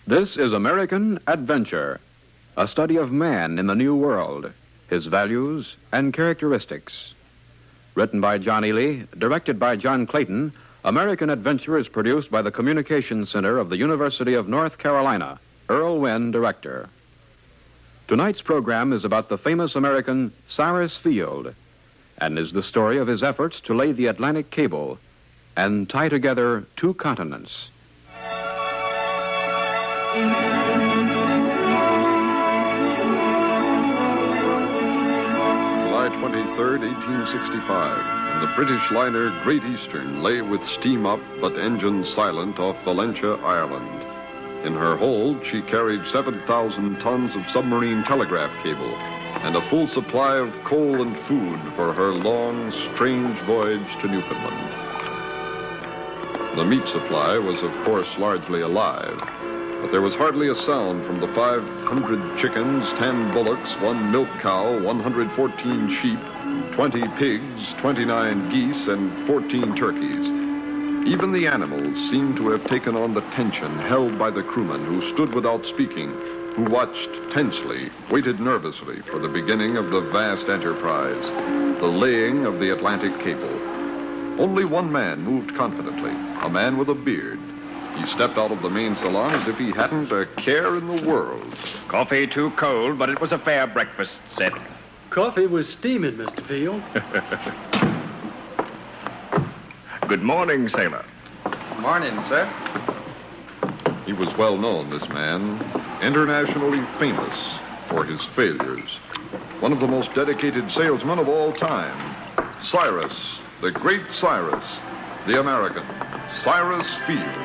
This is American Adventure, a study of man in the New World, his values and characteristics. Written by John Ely, directed by John Clayton, American Adventure is produced by the Communications Center of the University of North Carolina. Earl Wynn, director. Tonight's program is about the famous American Cyrus Field, and is the story of his efforts to lay the Atlantic cable and tie together two continents. July 23rd, 1865, and the British liner Great Eastern lay with steam up but engine silent off Valentia, Ireland. In her hold, she carried 7,000 tons of submarine telegraph cable and a full supply of coal and food for her long, strange voyage to Newfoundland. The meat supply was, of course, largely alive, but there was hardly a sound from the 500 chickens, 10 bullocks, 1 milk cow, 114 sheep, 20 pigs, 29 geese, and 14 turkeys. Even the animals seemed to have taken on the tension held by the crewmen who stood without speaking, who watched tensely, waited nervously for the beginning of the vast enterprise, the laying of the Atlantic cable. Only one man moved confidently, a man with a beard. He stepped out of the main salon as if he hadn't a care in the world. Coffee too cold, but it was a fair breakfast set. Coffee was steaming, Mr. Field. Good morning, sailor. Morning, sir. He was well known, this man, internationally famous for his failures. One of the most dedicated salesmen of all time. Cyrus, the great Cyrus, the American, Cyrus Field.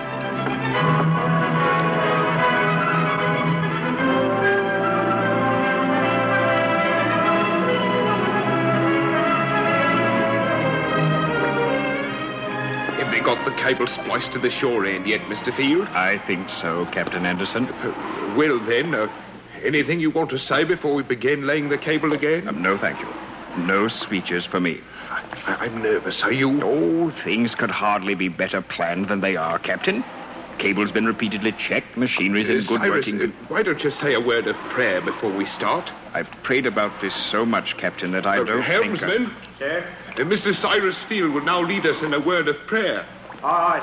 Have they got the cable spliced to the shore end yet, Mr. Field? I think so, Captain Anderson. Well, then, anything you want to say before we begin laying the cable again? No, thank you. No speeches for me. I'm nervous. Are you? Oh, things could hardly be better planned than they are, Captain. Cable's been repeatedly checked. Machinery's in good Cyrus, working. Why don't you say a word of prayer before we start? I've prayed about this so much, Captain, that I don't think... Helmsman? Sir? Mr. Cyrus Field will now lead us in a word of prayer. Aye,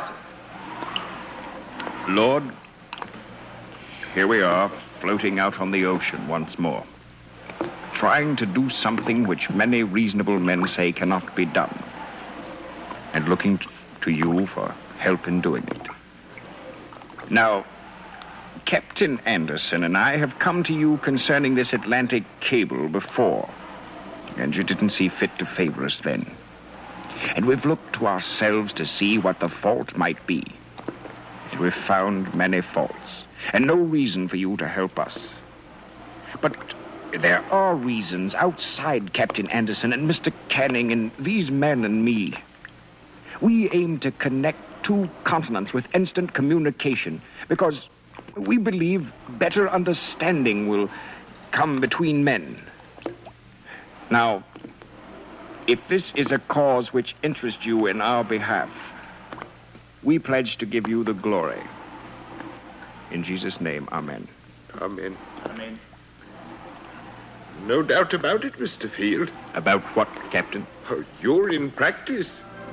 sir. Lord, here we are, floating out on the ocean once more, trying to do something which many reasonable men say cannot be done, and looking to you for help in doing it. Now, Captain Anderson and I have come to you concerning this Atlantic cable before, and you didn't see fit to favor us then. And we've looked to ourselves to see what the fault might be. And we've found many faults, and no reason for you to help us. But there are reasons outside Captain Anderson and Mr. Canning and these men and me. We aim to connect two continents with instant communication because we believe better understanding will come between men. Now, if this is a cause which interests you in our behalf, we pledge to give you the glory. In Jesus' name, amen. Amen. Amen. No doubt about it, Mr. Field. About what, Captain? Oh, you're in practice.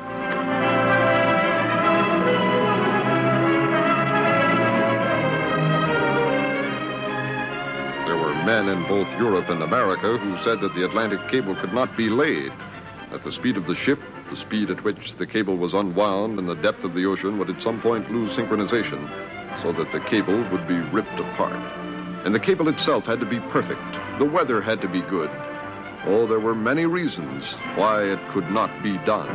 There were men in both Europe and America who said that the Atlantic cable could not be laid. At the speed of the ship, the speed at which the cable was unwound, and the depth of the ocean would at some point lose synchronization, so that the cable would be ripped apart. And the cable itself had to be perfect. The weather had to be good. Oh, there were many reasons why it could not be done.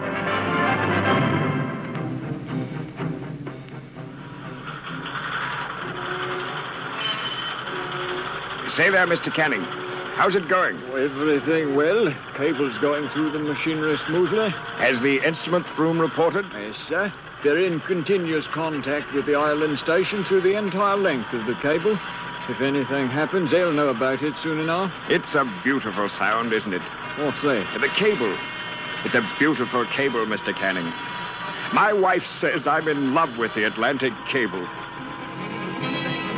Say there, Mr. Canning. How's it going? Everything well. Cable's going through the machinery smoothly. Has the instrument room reported? Yes, sir. They're in continuous contact with the island station through the entire length of the cable. If anything happens, they'll know about it soon enough. It's a beautiful sound, isn't it? What's that? The cable. It's a beautiful cable, Mr. Canning. My wife says I'm in love with the Atlantic cable.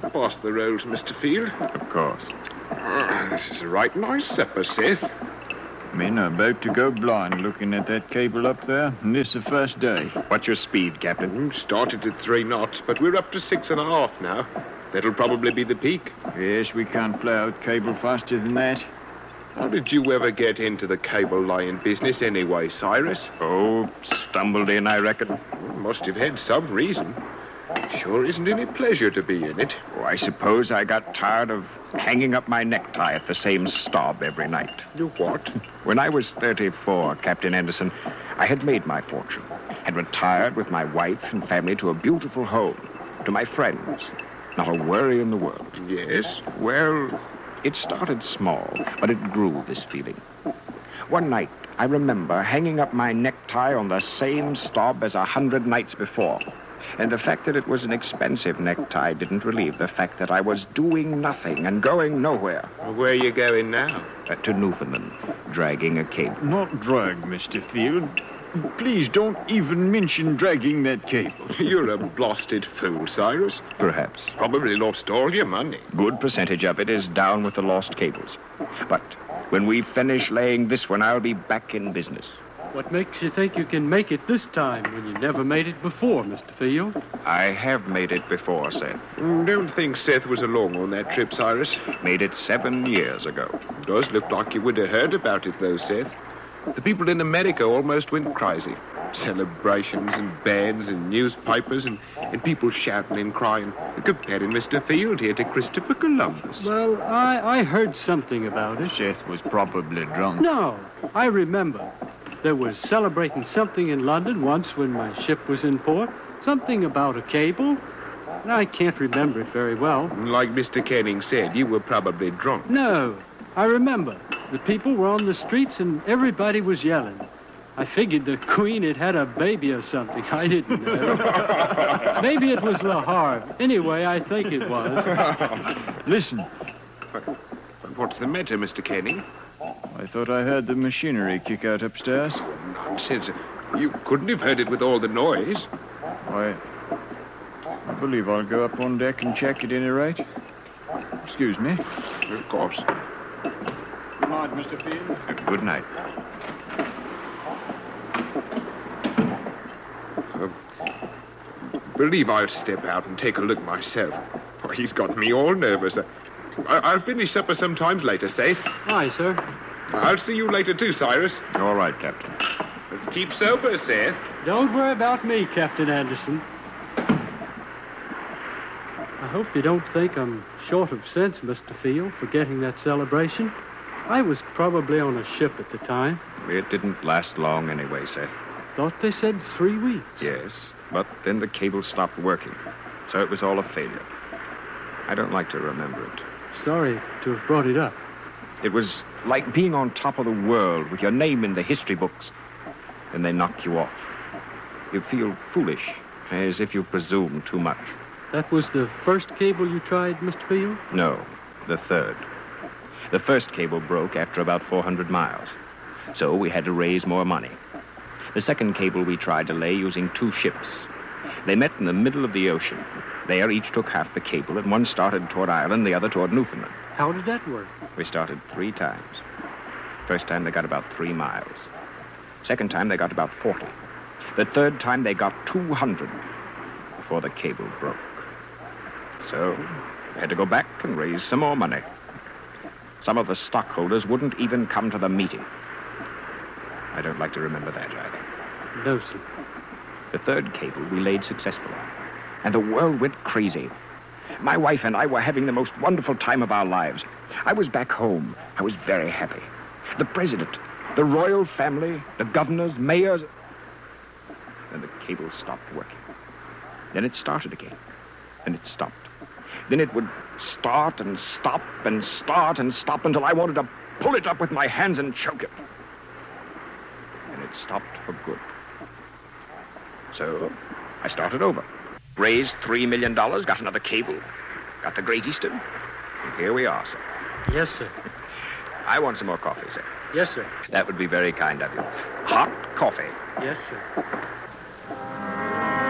Pass the rolls, Mr. Field. Of course. This is a right nice supper, Seth. Men are about to go blind looking at that cable up there, and this the first day. What's your speed, Captain? Started at 3 knots, but we're up to 6.5 now. That'll probably be the peak. Yes, we can't play out cable faster than that. How did you ever get into the cable laying business anyway, Cyrus? Oh, stumbled in, I reckon. Must have had some reason. Sure isn't any pleasure to be in it. Oh, I suppose I got tired of hanging up my necktie at the same stop every night. You what? When I was 34, Captain Anderson, I had made my fortune, had retired with my wife and family to a beautiful home, to my friends. Not a worry in the world. Yes? Well, it started small, but it grew, this feeling. One night, I remember hanging up my necktie on the same stop as 100 nights before. And the fact that it was an expensive necktie didn't relieve the fact that I was doing nothing and going nowhere. Where are you going now? To Newfoundland, dragging a cable. Not drag, Mr. Field. Please don't even mention dragging that cable. You're a blasted fool, Cyrus. Perhaps. Probably lost all your money. Good percentage of it is down with the lost cables. But when we finish laying this one, I'll be back in business. What makes you think you can make it this time when you never made it before, Mr. Field? I have made it before, Seth. Don't think Seth was along on that trip, Cyrus. Made it 7 years ago. Does look like you would have heard about it, though, Seth. The people in America almost went crazy. Celebrations and bands and newspapers and people shouting and crying, comparing Mr. Field here to Christopher Columbus. Well, I heard something about it. Seth was probably drunk. No, I remember. There was celebrating something in London once when my ship was in port. Something about a cable. And I can't remember it very well. Like Mr. Canning said, you were probably drunk. No, I remember. The people were on the streets and everybody was yelling. I figured the Queen had a baby or something. I didn't know. Maybe it was Le Havre. Anyway, I think it was. Listen, What's the matter, Mr. Canning? I thought I heard the machinery kick out upstairs. Nonsense. You couldn't have heard it with all the noise. I believe I'll go up on deck and check at any rate. Excuse me. Of course. Good night, Mr. Field. Good night. Believe I'll step out and take a look myself. Oh, he's got me all nervous. I'll finish supper sometimes later, Seth. Aye, sir. I'll see you later too, Cyrus. All right, Captain. Keep sober, Seth. Don't worry about me, Captain Anderson. I hope you don't think I'm short of sense, Mr. Field, for getting that celebration. I was probably on a ship at the time. It didn't last long anyway, Seth. Thought they said 3 weeks. Yes, but then the cable stopped working, so it was all a failure. I don't like to remember it. Sorry to have brought it up. It was like being on top of the world with your name in the history books, and they knock you off. You feel foolish, as if you presumed too much. That was the first cable you tried, Mr. Field? No, the third. The first cable broke after about 400 miles, so we had to raise more money. The second cable we tried to lay using 2 ships. They met in the middle of the ocean. There, each took half the cable, and one started toward Ireland, the other toward Newfoundland. How did that work? We started 3 times. First time, they got about 3 miles. Second time, they got about 40. The third time, they got 200 before the cable broke. So, we had to go back and raise some more money. Some of the stockholders wouldn't even come to the meeting. I don't like to remember that either. No, sir. The third cable we laid successfully, and the world went crazy. My wife and I were having the most wonderful time of our lives. I was back home. I was very happy. The president, the royal family, the governors, mayors. Then the cable stopped working. Then it started again. Then it stopped. Then it would start and stop and start and stop until I wanted to pull it up with my hands and choke it. And it stopped for good. So I started over. Raised $3 million, got another cable, got the Great Eastern, and here we are, sir. Yes, sir. I want some more coffee, sir. Yes, sir. That would be very kind of you. Hot coffee. Yes, sir.